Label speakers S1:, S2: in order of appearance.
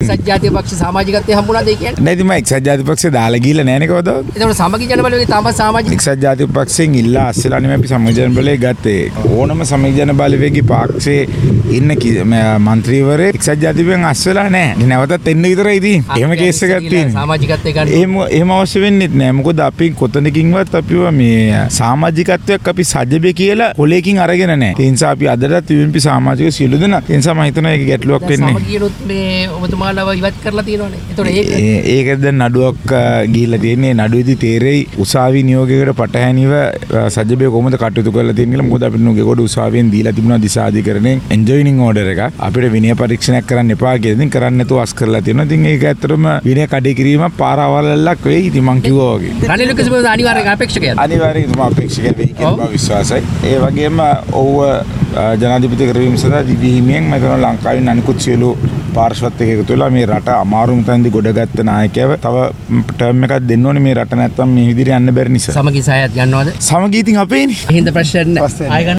S1: එක්සත් ජාතික පක්ෂ සමාජිකත්වයේ හම්බුණාද ඒ කියන්නේ?
S2: නෑ ඉතින් මම එක්සත් ජාතික පක්ෂේ දාලා ගිහලා නෑනේ කවදාවත්.
S1: ඒතකොට සමගි ජන බලවේගය තාමත් සමාජික
S2: එක්සත් ජාතික පක්ෂයෙන් ඉල්ලා අස්සලා නෙමෙයි අපි සමගි ජන බලවේගය ගත්තේ. ඕනම සමගි ජන බලවේගයේ පක්ෂේ ඉන්න മന്ത്രിවරේ එක්සත් ජාතිකයෙන් අස්සලා නෑ. නැවතත් එන්න විතරයි ඉතින්. එහෙම කේස් එකක් තියෙනවා.
S1: සමාජිකත්වයේ ගන්න.
S2: එහෙම අවශ්‍ය වෙන්නේ නැහැ. මොකද අපි කොතනකින්වත් අපිව මේ සමාජිකත්වයක් අපි සජ්ජබේ කියලා කොලේකින් අරගෙන නැහැ. ඒ නිසා අපි අදටත් UNP සමාජික සියලු දෙනා ඒ නිසා මම හිතනවා ඒක ගැටලුවක් වෙන්නේ.
S1: සමගියනොත් මේ ඔබතුමාලව ඉවත් කරලා තියෙනවනේ. ඒතකොට
S2: ඒක දැන් නඩුවක් ගිහිල්ලා තියෙන්නේ. නඩුවේදී තේරෙයි උසාවි නියෝගයකට පටහැනිව සජ්ජබේ කොහොමද කටයුතු කරලා තියෙන්නේ කියලා. මොකද අපිට නුගේ කොට උසාවියෙන් දීලා තිබුණා දිසාධිකරණයෙන් එන්ජොයිනින් ඕඩර් එක. අපිට විනය පරීක්ෂණයක් කරන්න එපා කියලා ඉතින් කරන්න නැතුව අස් කරලා තියෙනවා. ඉතින් ඒක ඇත්තටම විනය කඩේ කිරීම පාරවලල්ලක් වෙයි. ඉතින් මං කිව්වා වගේ.
S1: රනිල් වික්‍රමසිංහ අනිවාර්යෙන් අපේක්ෂකයා.
S2: අනිවාර්යෙන් තුමා අපේක්ෂකයා වෙයි කියලා මම විශ්වාසයි. ඒ වගේම ඔව් ජනාධිපති කරවීම සඳහා දිවිහිමියෙන් මම කරන ලංකාවේ අනිකුත් සියලු පාර්ශ්වත් එක්ක එකතු වෙලා මේ රට අමාරුම තැනදී ගොඩගත්ත නායකයව තව ටර්ම් එකක් දෙන්න ඕනේ මේ රට නැත්තම් මේ විදිහට යන්න බැරි නිසා.
S1: සමගි සහයත් ගන්නවද?
S2: සමගි ඉතින් අපේනේ.
S1: හින්දා ප්‍රශ්න නැහැ.